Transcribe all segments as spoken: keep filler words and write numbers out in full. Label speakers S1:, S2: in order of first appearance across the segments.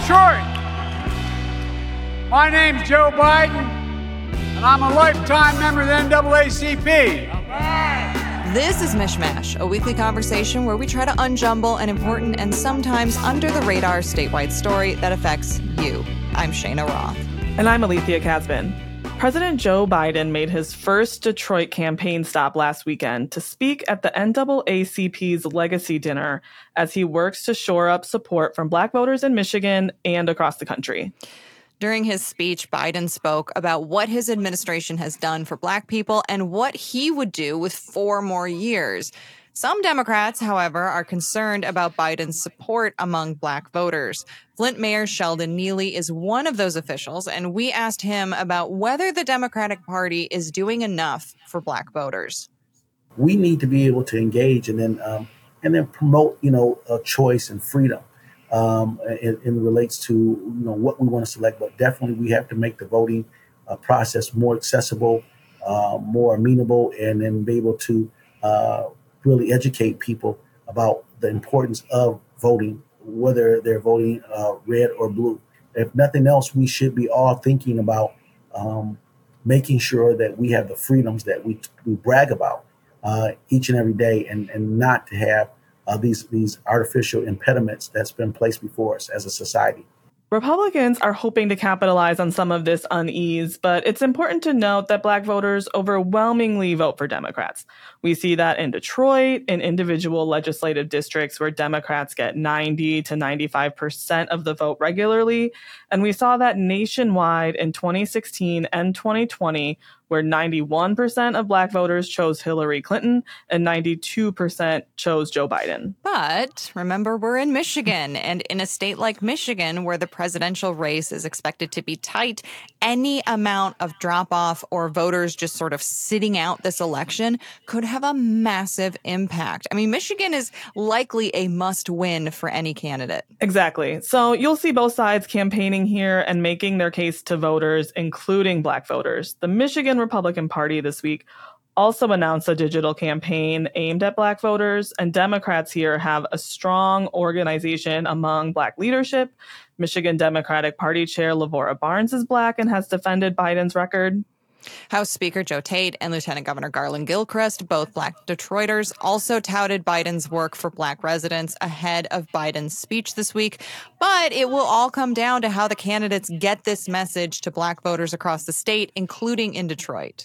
S1: Detroit. My name's Joe Biden, and I'm a lifetime member of the N double A C P.
S2: This is Mishmash, a weekly conversation where we try to unjumble an important and sometimes under-the-radar statewide story that affects you. I'm Shayna Roth.
S3: And I'm Alethea Casbin. President Joe Biden made his first Detroit campaign stop last weekend to speak at the N double A C P's Legacy Dinner as he works to shore up support from Black voters in Michigan and across the country.
S2: During his speech, Biden spoke about what his administration has done for Black people and what he would do with four more years. Some Democrats, however, are concerned about Biden's support among Black voters. Flint Mayor Sheldon Neely is one of those officials, and we asked him about whether the Democratic Party is doing enough for Black voters.
S4: We need to be able to engage and then um, and then promote, you know, a choice and freedom. Um, it, it relates to, you know, what we want to select, but definitely we have to make the voting uh, process more accessible, uh, more amenable, and then be able to uh, really educate people about the importance of voting, whether they're voting uh, red or blue. If nothing else, we should be all thinking about um, making sure that we have the freedoms that we, we brag about uh, each and every day, and, and not to have Uh, these these artificial impediments that's been placed before us as a society.
S3: Republicans are hoping to capitalize on some of this unease, but it's important to note that Black voters overwhelmingly vote for Democrats. We see that in Detroit, in individual legislative districts where Democrats get ninety to ninety-five percent of the vote regularly. And we saw that nationwide in twenty sixteen and twenty twenty, where ninety-one percent of Black voters chose Hillary Clinton and ninety-two percent chose Joe Biden.
S2: But remember, we're in Michigan, and in a state like Michigan, where the presidential race is expected to be tight, any amount of drop-off or voters just sort of sitting out this election could have a massive impact. I mean, Michigan is likely a must-win for any candidate.
S3: Exactly. So you'll see both sides campaigning here and making their case to voters, including Black voters. The Michigan Republican Party this week also announced a digital campaign aimed at Black voters, and Democrats here have a strong organization among Black leadership. Michigan Democratic Party Chair Lavora Barnes is Black and has defended Biden's record.
S2: House Speaker Joe Tate and Lieutenant Governor Garland Gilchrist, both Black Detroiters, also touted Biden's work for Black residents ahead of Biden's speech this week. But it will all come down to how the candidates get this message to Black voters across the state, including in Detroit.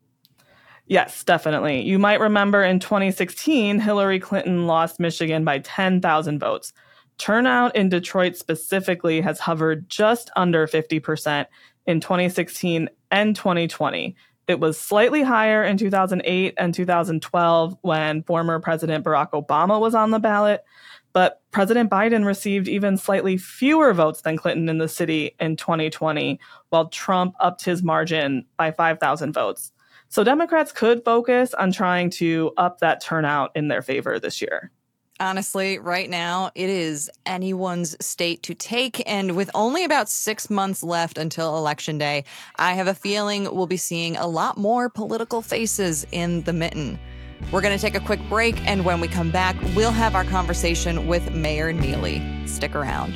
S3: Yes, definitely. You might remember in twenty sixteen, Hillary Clinton lost Michigan by ten thousand votes. Turnout in Detroit specifically has hovered just under fifty percent in twenty sixteen and twenty twenty. It was slightly higher in two thousand eight and two thousand twelve when former President Barack Obama was on the ballot. But President Biden received even slightly fewer votes than Clinton in the city in twenty twenty, while Trump upped his margin by five thousand votes. So Democrats could focus on trying to up that turnout in their favor this year.
S2: Honestly, right now, it is anyone's state to take. And with only about six months left until Election Day, I have a feeling we'll be seeing a lot more political faces in the mitten. We're going to take a quick break, and when we come back, we'll have our conversation with Mayor Neely. Stick around.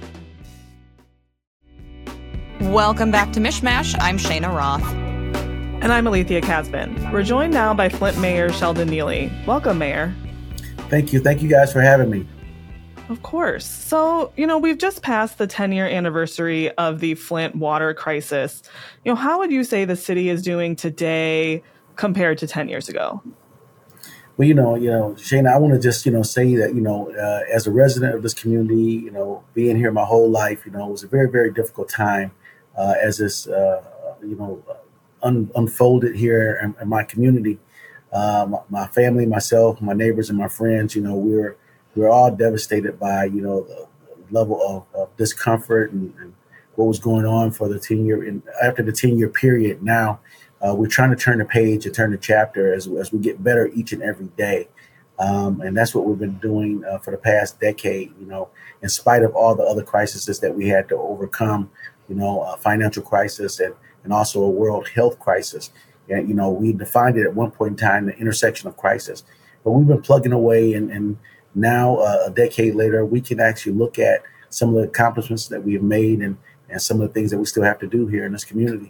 S2: Welcome back to Mishmash. I'm Shayna Roth.
S3: And I'm Alethea Casbin. We're joined now by Flint Mayor Sheldon Neely. Welcome, Mayor.
S4: Thank you. Thank you guys for having me.
S3: Of course. So, you know, we've just passed the ten-year anniversary of the Flint water crisis. You know, how would you say the city is doing today compared to ten years ago?
S4: Well, you know, you know, Shayna, I want to just, you know, say that, you know, uh, as a resident of this community, you know, being here my whole life, you know, it was a very, very difficult time uh, as this, uh, you know, un- unfolded here in, in my community. Uh, my, my family, myself, my neighbors, and my friends, you know, we we're we we're all devastated by, you know, the level of, of discomfort and, and what was going on for the ten year and after the ten year period. Now uh, we're trying to turn the page and turn the chapter as as we get better each and every day, um, and that's what we've been doing uh, for the past decade. You know, in spite of all the other crises that we had to overcome, you know, a financial crisis and and also a world health crisis. And, you know, we defined it at one point in time, the intersection of crisis. But we've been plugging away, and, and now uh, a decade later, we can actually look at some of the accomplishments that we have made and, and some of the things that we still have to do here in this community.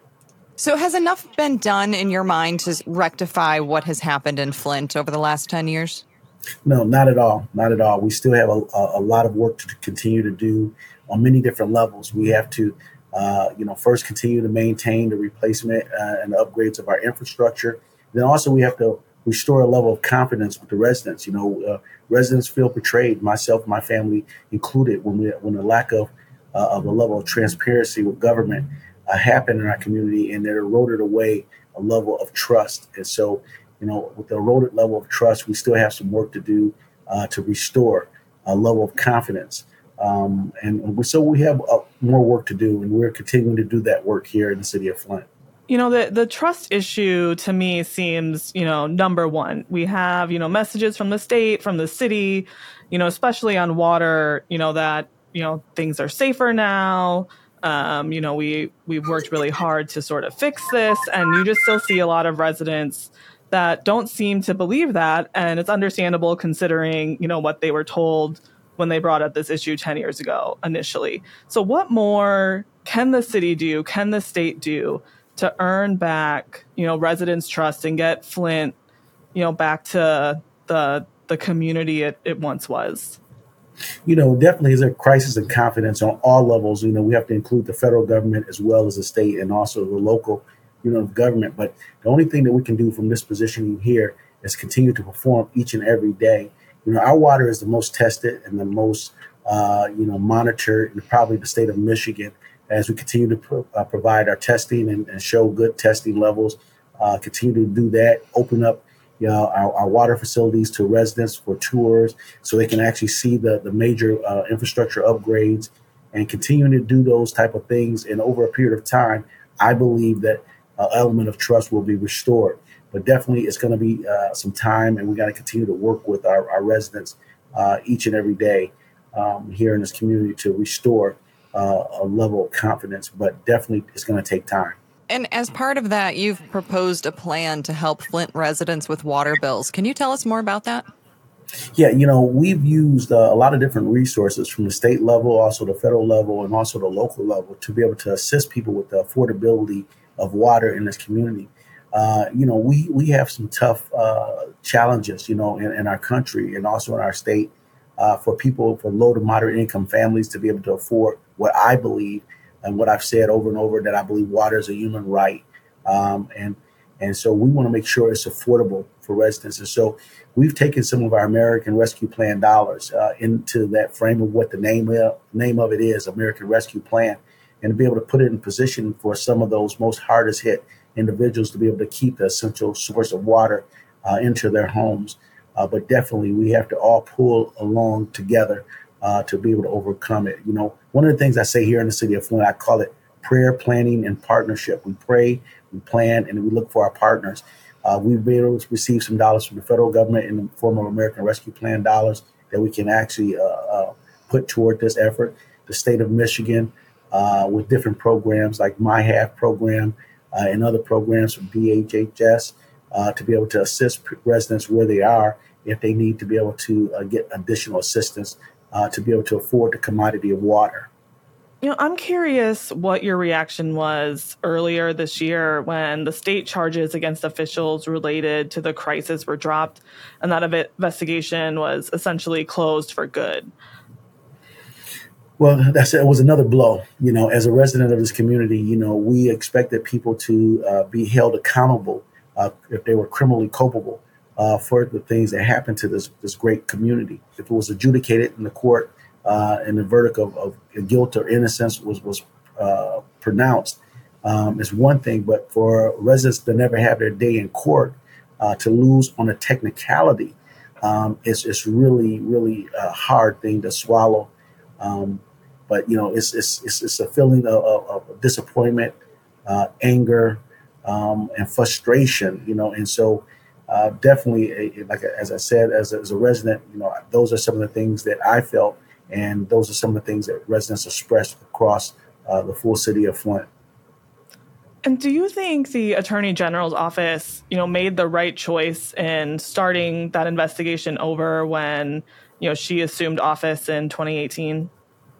S2: So has enough been done in your mind to rectify what has happened in Flint over the last ten years?
S4: No, not at all. Not at all. We still have a, a, a lot of work to continue to do on many different levels. We have to, uh, you know, first continue to maintain the replacement uh, and the upgrades of our infrastructure. Then also we have to restore a level of confidence with the residents. You know, uh, residents feel betrayed, myself, my family included, when we when the lack of uh, of a level of transparency with government uh, happened in our community, and it eroded away a level of trust. And so, you know, with the eroded level of trust, we still have some work to do uh, to restore a level of confidence. Um, and we, so we have uh, more work to do, and we're continuing to do that work here in the city of Flint.
S3: You know, the, the trust issue to me seems, you know, number one. We have, you know, messages from the state, from the city, you know, especially on water, you know, that, you know, things are safer now. Um, you know, we, we've worked really hard to sort of fix this, and you just still see a lot of residents that don't seem to believe that. And it's understandable considering, you know, what they were told when they brought up this issue ten years ago initially. So what more can the city do? Can the state do to earn back, you know, residents' trust and get Flint, you know, back to the the community it, it once was?
S4: You know, definitely is a crisis in confidence on all levels. You know, we have to include the federal government as well as the state and also the local, you know, government. But the only thing that we can do from this position here is continue to perform each and every day. You know, our water is the most tested and the most, uh, you know, monitored in probably the state of Michigan. As we continue to pro- uh, provide our testing and, and show good testing levels, uh, continue to do that, open up you know, our, our water facilities to residents for tours so they can actually see the, the major uh, infrastructure upgrades, and continuing to do those type of things. And over a period of time, I believe that uh, element of trust will be restored. But definitely it's going to be uh, some time, and we got to continue to work with our, our residents uh, each and every day um, here in this community to restore uh, a level of confidence. But definitely it's going to take time.
S2: And as part of that, you've proposed a plan to help Flint residents with water bills. Can you tell us more about that?
S4: Yeah, you know, we've used uh, a lot of different resources from the state level, also the federal level, and also the local level to be able to assist people with the affordability of water in this community. Uh, you know, we, we have some tough uh, challenges, you know, in, in our country and also in our state uh, for people, for low to moderate income families to be able to afford what I believe and what I've said over and over, that I believe water is a human right. Um, and and so we want to make sure it's affordable for residents. And so we've taken some of our American Rescue Plan dollars uh, into that frame of what the name of, name of it is, American Rescue Plan, and to be able to put it in position for some of those most hardest hit individuals to be able to keep the essential source of water uh, into their homes. Uh, but definitely we have to all pull along together uh, to be able to overcome it. You know, one of the things I say here in the city of Flint, I call it prayer, planning, and partnership. We pray, we plan, and we look for our partners. Uh, we've been able to receive some dollars from the federal government in the form of American Rescue Plan dollars that we can actually uh, uh, put toward this effort. The state of Michigan, uh, with different programs like My Half program uh, and other programs from D H H S uh, to be able to assist residents where they are if they need to be able to uh, get additional assistance uh, to be able to afford the commodity of water.
S3: You know, I'm curious what your reaction was earlier this year when the state charges against officials related to the crisis were dropped and that investigation was essentially closed for good.
S4: Well, that's, it was another blow. You know, as a resident of this community, you know, we expected people to uh, be held accountable uh, if they were criminally culpable uh, for the things that happened to this, this great community. If it was adjudicated in the court, Uh, and the verdict of, of guilt or innocence was was uh, pronounced, um, is one thing. But for residents to never have their day in court, uh, to lose on a technicality, um, is it's really really a hard thing to swallow. Um, but you know, it's it's it's, it's a feeling of, of, of disappointment, uh, anger, um, and frustration. You know, and so. Uh, definitely, a, like as I said, as a, as a resident, you know, those are some of the things that I felt. And those are some of the things that residents expressed across uh, the full city of Flint.
S3: And do you think the Attorney General's office, you know, made the right choice in starting that investigation over when, you know, she assumed office in twenty eighteen?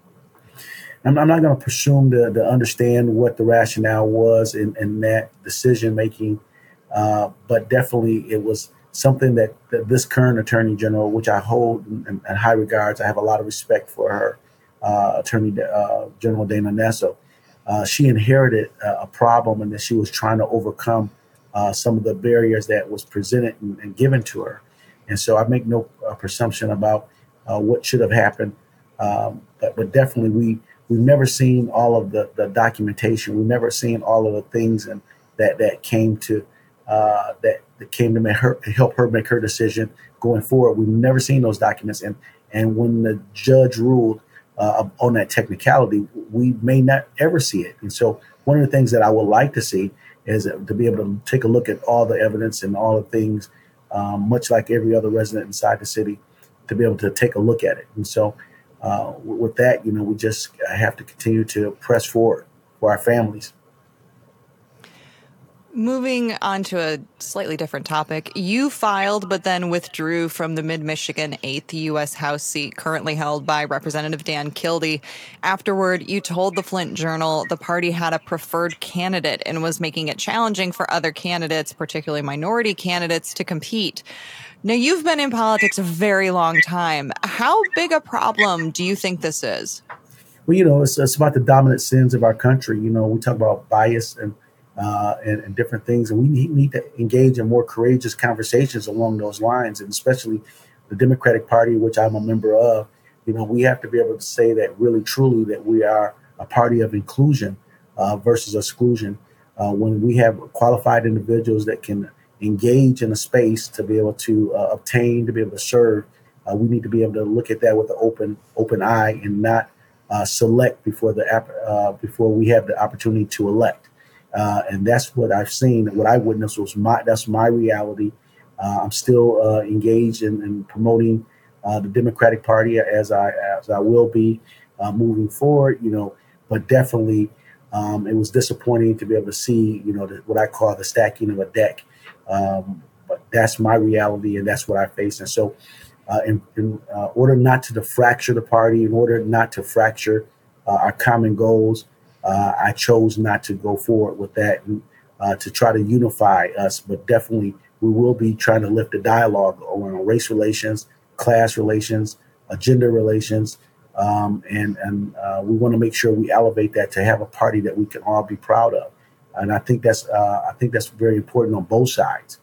S4: I'm, I'm not going to presume to, to understand what the rationale was in, in that decision making, uh, but definitely it was something that, that this current Attorney General, which I hold in, in high regards, I have a lot of respect for her, uh, Attorney uh, General Dana Nessel. Uh, she inherited uh, a problem, and that she was trying to overcome uh, some of the barriers that was presented and, and given to her. And so I make no uh, presumption about uh, what should have happened, um, but, but definitely we. We've never seen all of the, the documentation. We've never seen all of the things and that that came to uh, that, that came to make her help her make her decision going forward. We've never seen those documents, and and when the judge ruled uh, on that technicality, we may not ever see it. And so, one of the things that I would like to see is to be able to take a look at all the evidence and all the things, um, much like every other resident inside the city, to be able to take a look at it. And so. Uh, with that, you know, we just have to continue to press forward for our families.
S2: Moving on to a slightly different topic, you filed but then withdrew from the Mid-Michigan eighth U S House seat currently held by Representative Dan Kildee. Afterward, you told the Flint Journal the party had a preferred candidate and was making it challenging for other candidates, particularly minority candidates, to compete. Now, you've been in politics a very long time. How big a problem do you think this is?
S4: Well, you know, it's, it's about the dominant sins of our country. You know, we talk about bias and uh, and, and different things, and we need, need to engage in more courageous conversations along those lines, and especially the Democratic Party, which I'm a member of. You know, we have to be able to say that really, truly, that we are a party of inclusion uh, versus exclusion. Uh, when we have qualified individuals that can engage in a space to be able to uh, obtain, to be able to serve, uh, we need to be able to look at that with an open open eye and not uh, select before the uh, before we have the opportunity to elect. Uh, and that's what I've seen. What I witnessed was my that's my reality. Uh, I'm still uh, engaged in, in promoting uh, the Democratic Party as I as I will be uh, moving forward. You know, but definitely um, it was disappointing to be able to see, you know, the, what I call the stacking of a deck. Um, but that's my reality, and that's what I face. And so, uh, in, in uh, order not to fracture the party, in order not to fracture uh, our common goals, uh, I chose not to go forward with that and uh, to try to unify us. But definitely, we will be trying to lift the dialogue around race relations, class relations, uh, gender relations, um, and and uh, we want to make sure we elevate that to have a party that we can all be proud of. And I think that's uh, I think that's very important on both sides.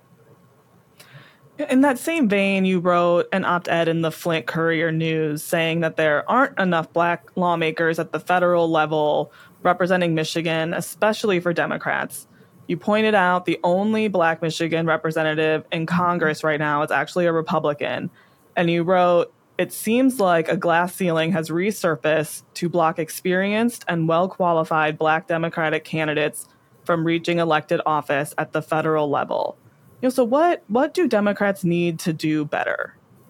S3: In that same vein, you wrote an op-ed in the Flint Courier News saying that there aren't enough Black lawmakers at the federal level representing Michigan, especially for Democrats. You pointed out the only Black Michigan representative in Congress right now is actually a Republican. And you wrote, "It seems like a glass ceiling has resurfaced to block experienced and well-qualified Black Democratic candidates from reaching elected office at the federal level." You know, so what what do Democrats need to do better?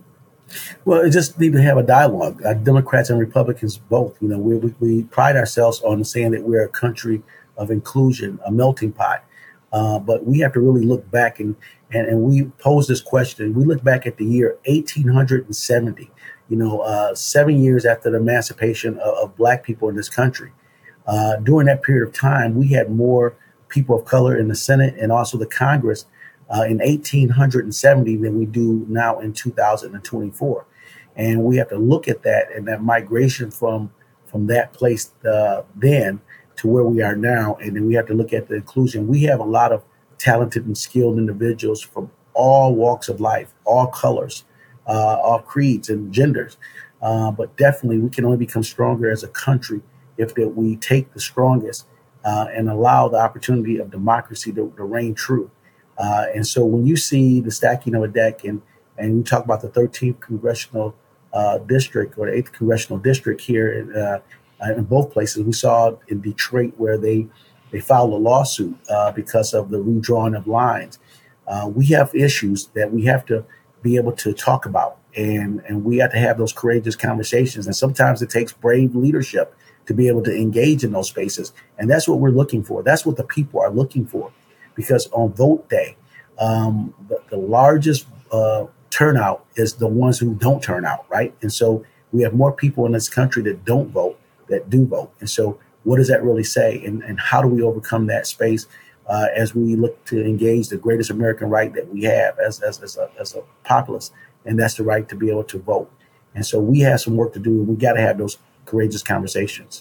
S4: Well, it just need to have a dialogue. Uh, Democrats and Republicans both. You know, we, we we pride ourselves on saying that we're a country of inclusion, a melting pot. Uh, but we have to really look back and, and and we pose this question. We look back at the year eighteen seventy. You know, uh, seven years after the emancipation of, of Black people in this country. Uh, during that period of time, we had more people of color in the Senate and also the Congress uh, in eighteen seventy than we do now in two thousand twenty-four. And we have to look at that and that migration from from that place uh, then to where we are now. And then we have to look at the inclusion. We have a lot of talented and skilled individuals from all walks of life, all colors, uh, all creeds and genders. Uh, but definitely we can only become stronger as a country if that we take the strongest uh, and allow the opportunity of democracy to, to reign true. Uh, and so when you see the stacking of a deck and, and you talk about the thirteenth congressional uh, district or the eighth congressional district here in, uh, in both places, we saw in Detroit where they, they filed a lawsuit uh, because of the redrawing of lines. Uh, we have issues that we have to be able to talk about, and, and we have to have those courageous conversations. And sometimes it takes brave leadership to be able to engage in those spaces. And that's what we're looking for. That's what the people are looking for. Because on vote day, um, the, the largest uh, turnout is the ones who don't turn out, right? And so we have more people in this country that don't vote that do vote. And so what does that really say? And, and how do we overcome that space uh, as we look to engage the greatest American right that we have as, as, as, a, as a populace? And that's the right to be able to vote. And so we have some work to do. We got to have those courageous conversations.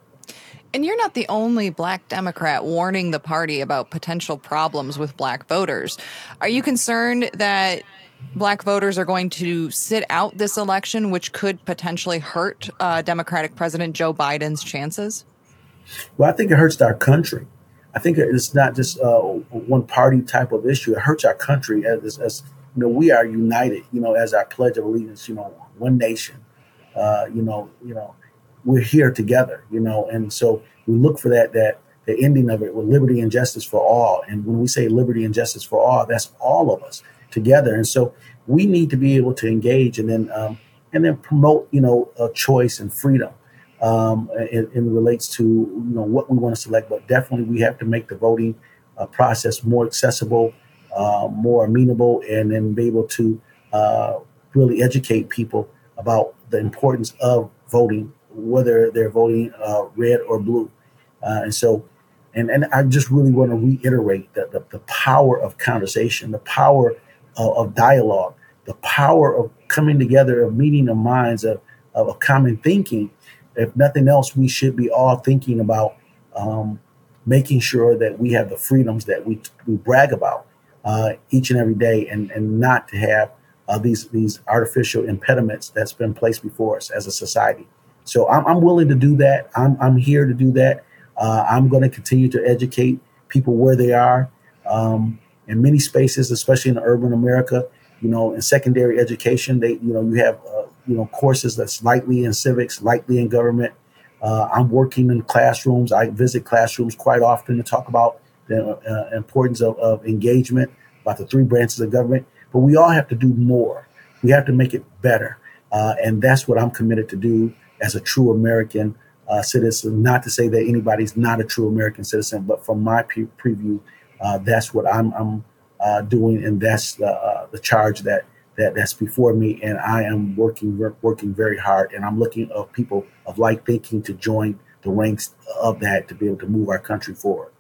S2: And you're not the only Black Democrat warning the party about potential problems with Black voters. Are you concerned that Black voters are going to sit out this election, which could potentially hurt uh, Democratic President Joe Biden's chances?
S4: Well, I think it hurts our country. I think it's not just uh, one party type of issue. It hurts our country as, as you know, we are united, you know, as our Pledge of Allegiance, you know, one nation, uh, you know, you know, we're here together, you know, and so we look for that, that the ending of it with liberty and justice for all. And when we say liberty and justice for all, that's all of us together. And so we need to be able to engage and then um, and then promote, you know, a choice and freedom. Um, it, it relates to, you know, what we want to select, but definitely we have to make the voting uh, process more accessible, uh, more amenable, and then be able to uh, really educate people about the importance of voting, whether they're voting uh, red or blue. Uh, and so, and, and I just really want to reiterate that the, the power of conversation, the power of, of dialogue, the power of coming together, of meeting the minds, of, of a common thinking. If nothing else, we should be all thinking about um, making sure that we have the freedoms that we, we brag about uh, each and every day, and, and not to have uh, these these artificial impediments that's been placed before us as a society. So I'm, I'm willing to do that. I'm, I'm here to do that. Uh, I'm going to continue to educate people where they are um, in many spaces, especially in urban America. You know, in secondary education, they, you know, you have, uh, you know, courses that's lightly in civics, lightly in government. Uh, I'm working in classrooms. I visit classrooms quite often to talk about the uh, importance of, of engagement, about the three branches of government. But we all have to do more. We have to make it better. Uh, and that's what I'm committed to do as a true American uh, citizen. Not to say that anybody's not a true American citizen, but from my pre- preview, uh, that's what I'm, I'm uh, doing, and that's the, uh, the charge that that that's before me. And I am working working very hard, and I'm looking at people of like thinking to join the ranks of that to be able to move our country forward.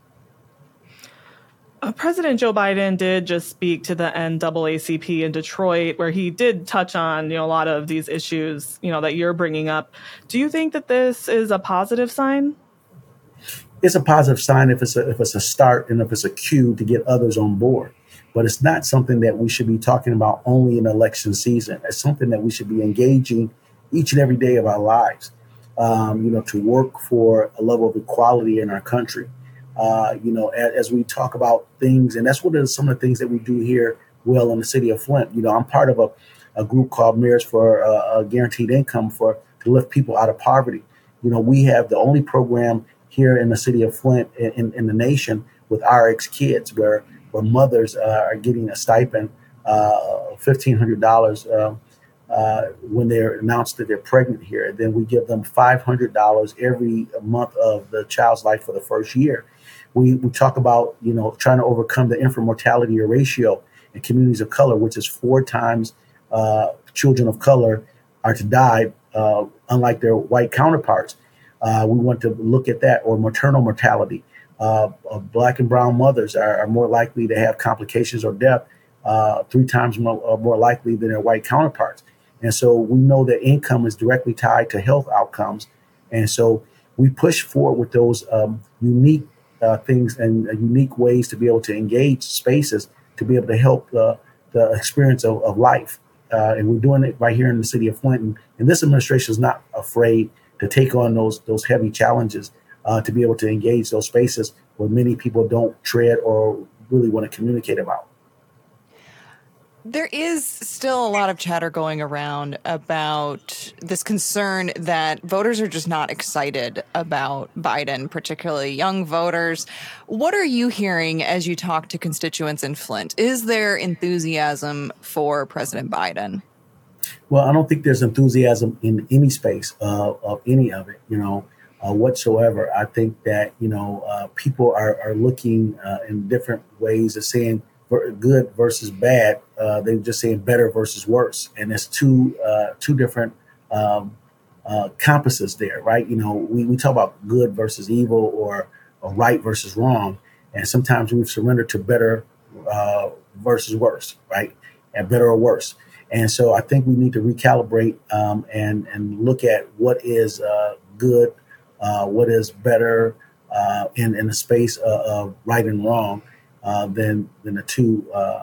S3: Uh, President Joe Biden did just speak to the N double A C P in Detroit, where he did touch on, you know, a lot of these issues, you know, that you're bringing up. Do you think that this is a positive sign?
S4: It's a positive sign if it's a, if it's a start and if it's a cue to get others on board. But it's not something that we should be talking about only in election season. It's something that we should be engaging each and every day of our lives, um, you know, to work for a level of equality in our country. Uh, you know, as, as we talk about things, and that's what are some of the things that we do here, well, in the city of Flint. You know, I'm part of a, a group called Mayors for uh, a Guaranteed Income for to lift people out of poverty. You know, we have the only program here in the city of Flint in, in, in the nation with R X Kids, where where mothers uh, are getting a stipend, uh, fifteen hundred dollars uh, uh, when they're announced that they're pregnant here. And then we give them five hundred dollars every month of the child's life for the first year. We, we talk about, you know, trying to overcome the infant mortality ratio in communities of color, which is four times uh, children of color are to die, uh, unlike their white counterparts. Uh, we want to look at that, or maternal mortality. Uh, uh, black and brown mothers are, are more likely to have complications or death, uh, three times more, uh, more likely than their white counterparts. And so we know that income is directly tied to health outcomes. And so we push forward with those um, unique uh, things and uh, unique ways to be able to engage spaces to be able to help uh, the experience of, of life. Uh, and we're doing it right here in the city of Flint. And, and this administration is not afraid to take on those those heavy challenges. Uh, to be able to engage those spaces where many people don't tread or really want to communicate about.
S2: There is still a lot of chatter going around about this concern that voters are just not excited about Biden, particularly young voters. What are you hearing as you talk to constituents in Flint? Is there enthusiasm for President Biden?
S4: Well, I don't think there's enthusiasm in any space uh, of any of it, you know. Uh, whatsoever. I think that, you know, uh, people are, are looking uh, in different ways of saying good versus bad. Uh, they're just saying better versus worse. And it's two uh, two different um, uh, compasses there, right? You know, we, we talk about good versus evil or, or right versus wrong. And sometimes we've surrendered to better uh, versus worse, right? And better or worse. And so I think we need to recalibrate um, and, and look at what is uh, good, uh, what is better uh, in, in the space of, of right and wrong uh, than, than the two uh,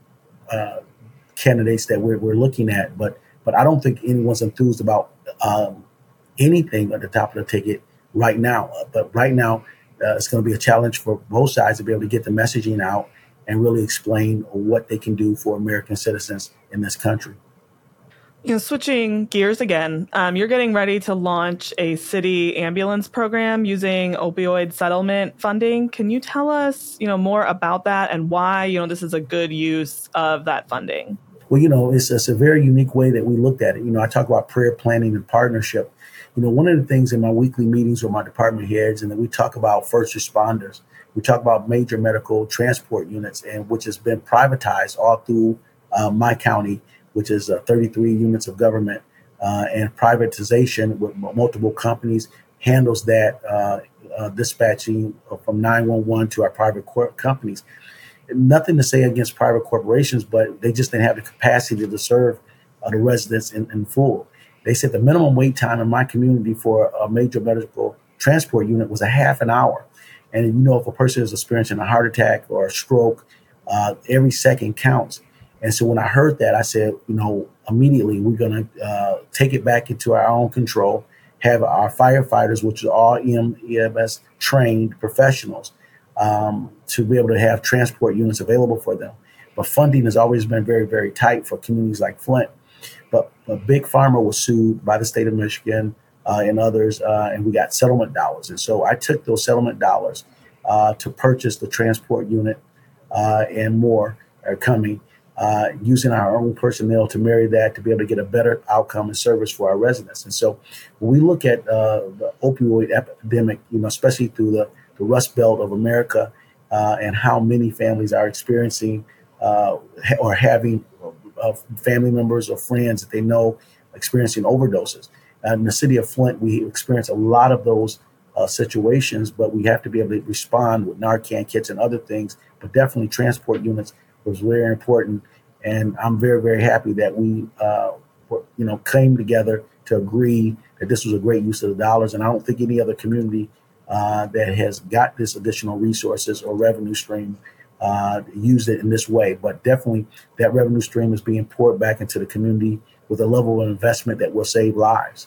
S4: uh, candidates that we're, we're looking at. But but I don't think anyone's enthused about um, anything at the top of the ticket right now. But right now, uh, it's going to be a challenge for both sides to be able to get the messaging out and really explain what they can do for American citizens in this country.
S3: You know, switching gears again, um, you're getting ready to launch a city ambulance program using opioid settlement funding. Can you tell us, you know, more about that and why, you know, this is a good use of that funding?
S4: Well, you know, it's, it's a very unique way that we looked at it. You know, I talk about prayer planning and partnership. You know, one of the things in my weekly meetings with my department heads, and then we talk about first responders. We talk about major medical transport units, and which has been privatized all through uh, my county, which is uh, thirty-three units of government, uh, and privatization with multiple companies handles that uh, uh, dispatching from nine one one to our private cor- companies. Nothing to say against private corporations, but they just didn't have the capacity to serve uh, the residents in, in full. They said the minimum wait time in my community for a major medical transport unit was a half an hour. And you know, if a person is experiencing a heart attack or a stroke, uh, every second counts. And so when I heard that, I said, you know, immediately we're going to uh, take it back into our own control, have our firefighters, which are all E M S trained professionals, um, to be able to have transport units available for them. But funding has always been very, very tight for communities like Flint. But, but Big Pharma was sued by the state of Michigan uh, and others, uh, and we got settlement dollars. And so I took those settlement dollars uh, to purchase the transport unit uh, and more are coming. Uh, using our own personnel to marry that to be able to get a better outcome and service for our residents. And so when we look at uh, the opioid epidemic, you know, especially through the, the Rust Belt of America uh, and how many families are experiencing uh, or having uh, family members or friends that they know experiencing overdoses. Uh, in the city of Flint, we experience a lot of those uh, situations, but we have to be able to respond with Narcan kits and other things, but definitely transport units was very important. And I'm very, very happy that we, uh, were, you know, came together to agree that this was a great use of the dollars. And I don't think any other community uh, that has got this additional resources or revenue stream uh, used it in this way. But definitely that revenue stream is being poured back into the community with a level of investment that will save lives.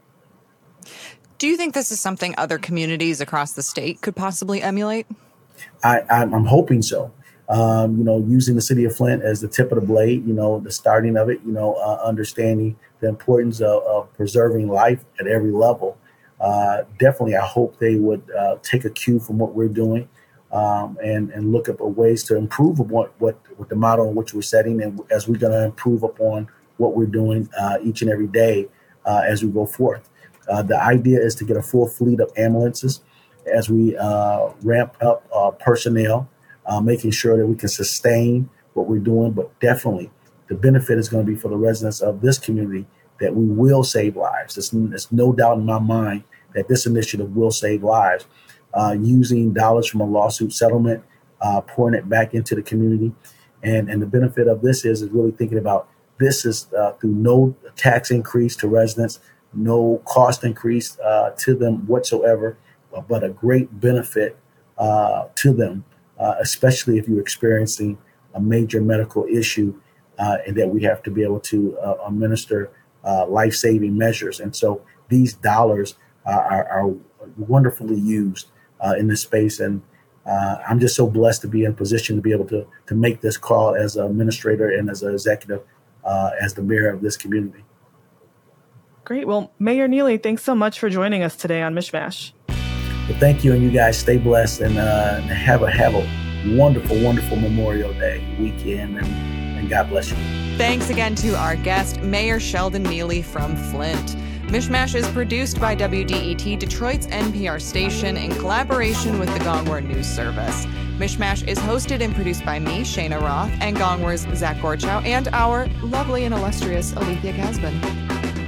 S2: Do you think this is something other communities across the state could possibly emulate?
S4: I, I'm, I'm hoping so. Um, you know, using the city of Flint as the tip of the blade, you know, the starting of it, you know, uh, understanding the importance of, of preserving life at every level. Uh, definitely, I hope they would uh, take a cue from what we're doing um, and, and look at ways to improve upon what, what the model in which we're setting, and as we're going to improve upon what we're doing uh, each and every day uh, as we go forth. Uh, the idea is to get a full fleet of ambulances as we uh, ramp up uh, personnel. Uh, making sure that we can sustain what we're doing, but definitely the benefit is going to be for the residents of this community that we will save lives. There's, there's no doubt in my mind that this initiative will save lives. Uh, using dollars from a lawsuit settlement, uh, pouring it back into the community. And, and the benefit of this is, is really thinking about this is uh, through no tax increase to residents, no cost increase uh, to them whatsoever, but a great benefit uh, to them. Uh, especially if you're experiencing a major medical issue uh, and that we have to be able to uh, administer uh, life-saving measures. And so these dollars uh, are, are wonderfully used uh, in this space. And uh, I'm just so blessed to be in position to be able to, to make this call as an administrator and as an executive, uh, as the mayor of this community.
S3: Great. Well, Mayor Neely, thanks so much for joining us today on Mishmash.
S4: But thank you, and you guys stay blessed and uh, have a have a wonderful, wonderful Memorial Day weekend, and, and God bless you.
S2: Thanks again to our guest, Mayor Sheldon Neely from Flint. Mishmash is produced by W D E T, Detroit's N P R station, in collaboration with the Gongwer News Service. Mishmash is hosted and produced by me, Shana Roth, and Gongwer's Zach Gorchow, and our lovely and illustrious Alethea Casbin.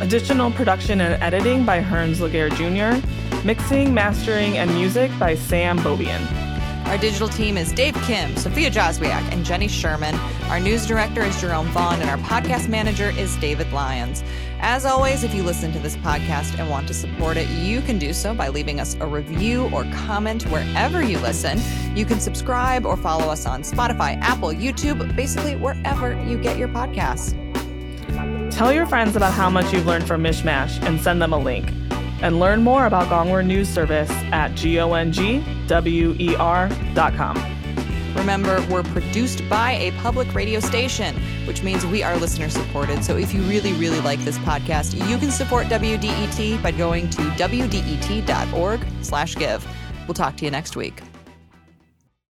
S3: Additional production and editing by Hearns Laguerre Junior Mixing, mastering, and music by Sam Bobian.
S2: Our digital team is Dave Kim, Sophia Joswiak, and Jenny Sherman. Our news director is Jerome Vaughn, and our podcast manager is David Lyons. As always, if you listen to this podcast and want to support it, you can do so by leaving us a review or comment wherever you listen. You can subscribe or follow us on Spotify, Apple, YouTube, basically wherever you get your podcasts.
S3: Tell your friends about how much you've learned from Mishmash and send them a link. And learn more about Gongwer News Service at G O N G W E R dot com.
S2: Remember, we're produced by a public radio station, which means we are listener supported. So if you really, really like this podcast, you can support W D E T by going to W D E T dot org slash give. We'll talk to you next week.